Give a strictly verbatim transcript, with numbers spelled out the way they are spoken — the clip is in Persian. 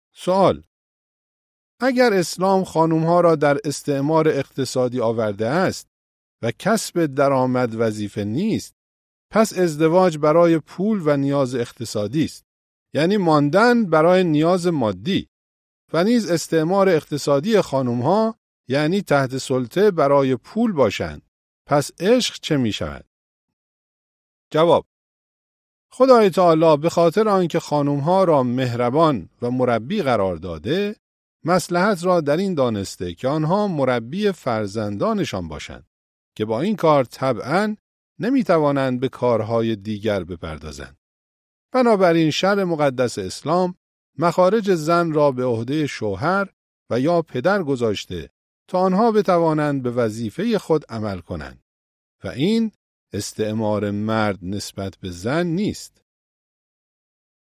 سوال: اگر اسلام خانم‌ها را در استعمار اقتصادی آورده است و کسب درآمد وظیفه نیست، پس ازدواج برای پول و نیاز اقتصادی است، یعنی ماندن برای نیاز مادی، و نیز استعمار اقتصادی خانم‌ها یعنی تحت سلطه برای پول باشند. پس عشق چه می شود؟ جواب: خدای تعالی به خاطر آنکه خانم‌ها را مهربان و مربی قرار داده، مصلحت را در این دانسته که آنها مربی فرزندانشان باشند که با این کار طبعاً نمی توانند به کارهای دیگر بپردازند. بنابراین شرع مقدس اسلام مخارج زن را به عهده شوهر و یا پدر گذاشته تا آنها بتوانند به وظیفه خود عمل کنند و این استعمار مرد نسبت به زن نیست.